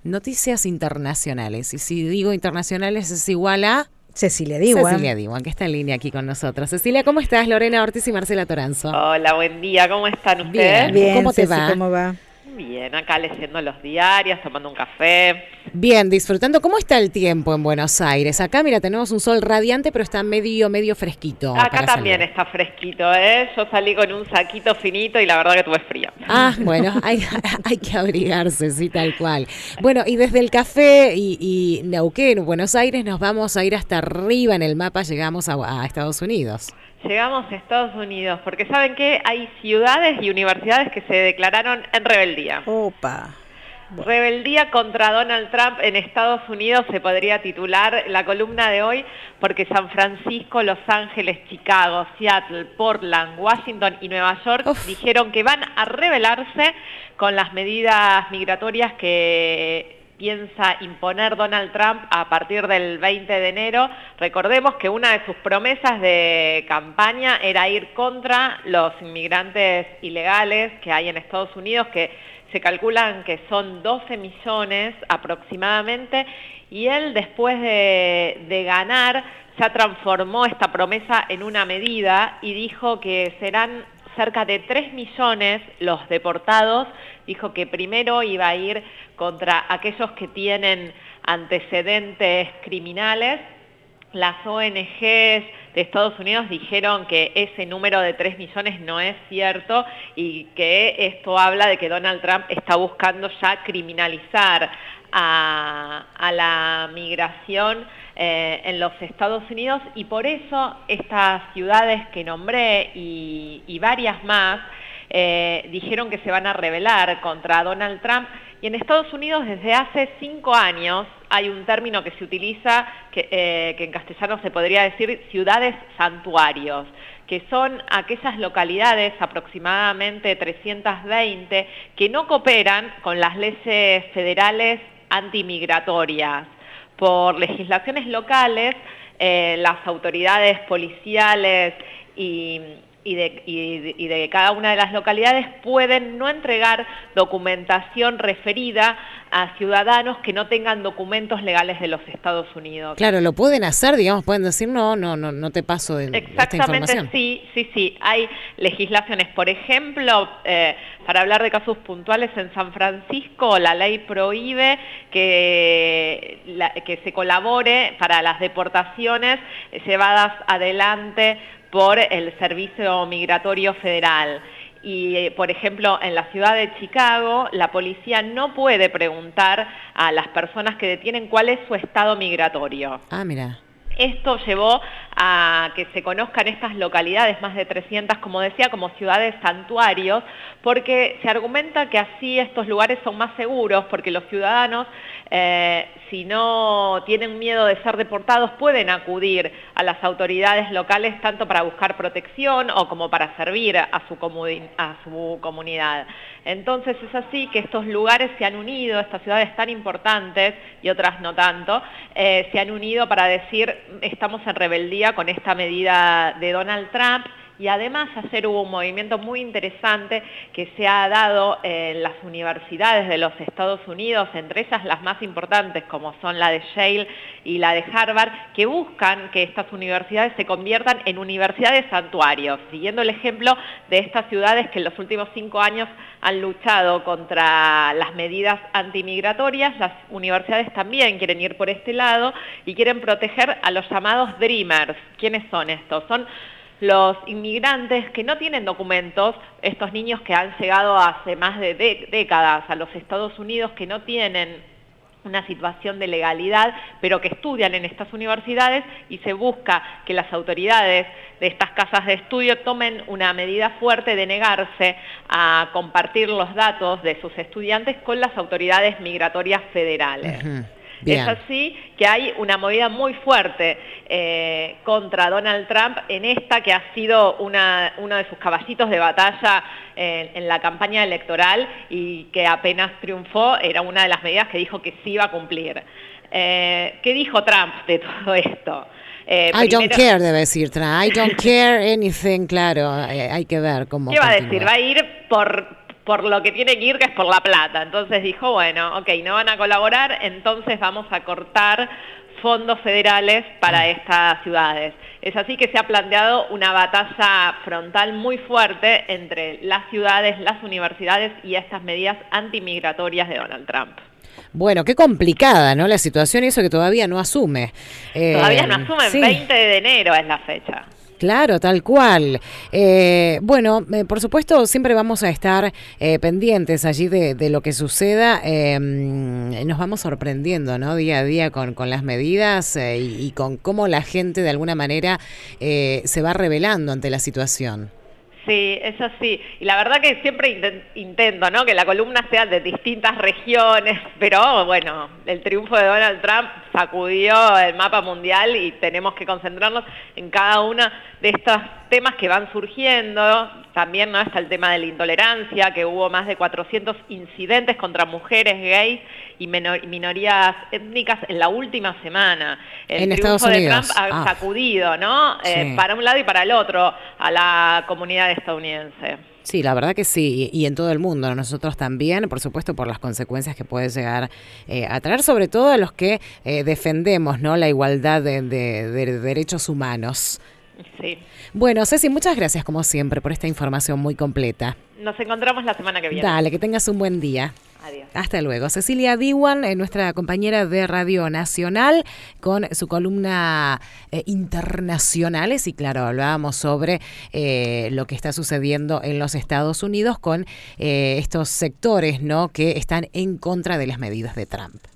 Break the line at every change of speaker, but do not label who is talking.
Noticias internacionales. Y si digo internacionales es igual a
Cecilia Diwan.
Cecilia Diwan, que está en línea aquí con nosotros. Cecilia, ¿cómo estás? Lorena Ortiz y Marcela Toranzo.
Hola, buen día. ¿Cómo están ustedes?
Bien,
¿Cómo te
Ceci,
va?
¿cómo va?
Bien, acá leyendo los diarios, tomando un café.
Bien, disfrutando. ¿Cómo está el tiempo en Buenos Aires? Acá, mira, tenemos un sol radiante, pero está medio fresquito.
Acá también está fresquito, ¿eh? Yo salí con un saquito finito y la verdad que tuve frío.
Ah, bueno, hay que abrigarse, sí, tal cual. Bueno, y desde el café y Neuquén, Buenos Aires, nos vamos a ir hasta arriba en el mapa, llegamos a Estados Unidos.
Llegamos a Estados Unidos, porque ¿saben qué? Hay ciudades y universidades que se declararon en rebeldía.
Opa.
Rebeldía contra Donald Trump en Estados Unidos se podría titular la columna de hoy, porque San Francisco, Los Ángeles, Chicago, Seattle, Portland, Washington y Nueva York dijeron que van a rebelarse con las medidas migratorias que piensa imponer Donald Trump a partir del 20 de enero. Recordemos que una de sus promesas de campaña era ir contra los inmigrantes ilegales que hay en Estados Unidos, que se calculan que son 12 millones aproximadamente, y él después de ganar ya transformó esta promesa en una medida y dijo que serán cerca de 3 millones los deportados. Dijo que primero iba a ir contra aquellos que tienen antecedentes criminales. Las ONGs de Estados Unidos dijeron que ese número de 3 millones no es cierto y que esto habla de que Donald Trump está buscando ya criminalizar a la migración en los Estados Unidos, y por eso estas ciudades que nombré y varias más dijeron que se van a rebelar contra Donald Trump. Y en Estados Unidos desde hace 5 años hay un término que se utiliza que en castellano se podría decir ciudades santuarios, que son aquellas localidades, aproximadamente 320, que no cooperan con las leyes federales antimigratorias. Por legislaciones locales, las autoridades policiales y de cada una de las localidades pueden no entregar documentación referida a ciudadanos que no tengan documentos legales de los Estados Unidos.
Claro, lo pueden hacer, digamos, pueden decir no te paso de esta información.
Sí, hay legislaciones. Por ejemplo, para hablar de casos puntuales, en San Francisco la ley prohíbe que se colabore para las deportaciones llevadas adelante por el Servicio Migratorio Federal. Y, por ejemplo, en la ciudad de Chicago, la policía no puede preguntar a las personas que detienen cuál es su estado migratorio.
Ah, mira.
Esto llevó a que se conozcan estas localidades, más de 300, como decía, como ciudades santuarios, porque se argumenta que así estos lugares son más seguros, porque los ciudadanos, si no tienen miedo de ser deportados, pueden acudir a las autoridades locales tanto para buscar protección o como para servir a su comunidad. Entonces es así que estos lugares se han unido, estas ciudades tan importantes y otras no tanto, se han unido para decir estamos en rebeldía con esta medida de Donald Trump. Y además ayer hubo un movimiento muy interesante que se ha dado en las universidades de los Estados Unidos, entre ellas las más importantes como son la de Yale y la de Harvard, que buscan que estas universidades se conviertan en universidades santuarios, siguiendo el ejemplo de estas ciudades que en los últimos 5 años han luchado contra las medidas antimigratorias. Las universidades también quieren ir por este lado y quieren proteger a los llamados Dreamers. ¿Quiénes son estos? Son los inmigrantes que no tienen documentos, estos niños que han llegado hace más de décadas a los Estados Unidos, que no tienen una situación de legalidad, pero que estudian en estas universidades, y se busca que las autoridades de estas casas de estudio tomen una medida fuerte de negarse a compartir los datos de sus estudiantes con las autoridades migratorias federales.
Uh-huh.
Bien. Es así que hay una movida muy fuerte contra Donald Trump en esta que ha sido uno de sus caballitos de batalla en la campaña electoral, y que apenas triunfó era una de las medidas que dijo que sí iba a cumplir. ¿Qué dijo Trump de todo esto?
I don't care, debe decir Trump. I don't care anything, claro. Hay que ver cómo
¿Qué va a
continúa.
decir? Va a ir por lo que tiene que ir, que es por la plata. Entonces dijo, bueno, ok, no van a colaborar, entonces vamos a cortar fondos federales para estas ciudades. Es así que se ha planteado una batalla frontal muy fuerte entre las ciudades, las universidades y estas medidas antimigratorias de Donald Trump.
Bueno, qué complicada, ¿no? La situación y eso que todavía no asume.
Todavía no asume,
sí.
20 de enero es la fecha.
Claro, tal cual. Por supuesto, siempre vamos a estar pendientes allí de lo que suceda. Nos vamos sorprendiendo, ¿no? Día a día con las medidas y con cómo la gente de alguna manera se va rebelando ante la situación.
Sí, eso sí. Y la verdad que siempre intento, ¿no?, que la columna sea de distintas regiones, pero bueno, el triunfo de Donald Trump sacudió el mapa mundial y tenemos que concentrarnos en cada uno de estos temas que van surgiendo. También, ¿no?, está el tema de la intolerancia, que hubo más de 400 incidentes contra mujeres gays y minorías étnicas en la última semana. El triunfo de Trump ha sacudido, ¿no?, sí, para un lado y para el otro a la comunidad estadounidense.
Sí, la verdad que sí, y en todo el mundo, nosotros también, por supuesto, por las consecuencias que puede llegar a traer, sobre todo a los que defendemos, ¿no?, la igualdad de derechos humanos.
Sí.
Bueno, Ceci, muchas gracias como siempre por esta información muy completa.
Nos encontramos la semana que viene.
Dale, que tengas un buen día.
Adiós.
Hasta luego. Cecilia Diwan, nuestra compañera de Radio Nacional, con su columna Internacionales. Y claro, hablábamos sobre lo que está sucediendo en los Estados Unidos con estos sectores, ¿no?, que están en contra de las medidas de Trump.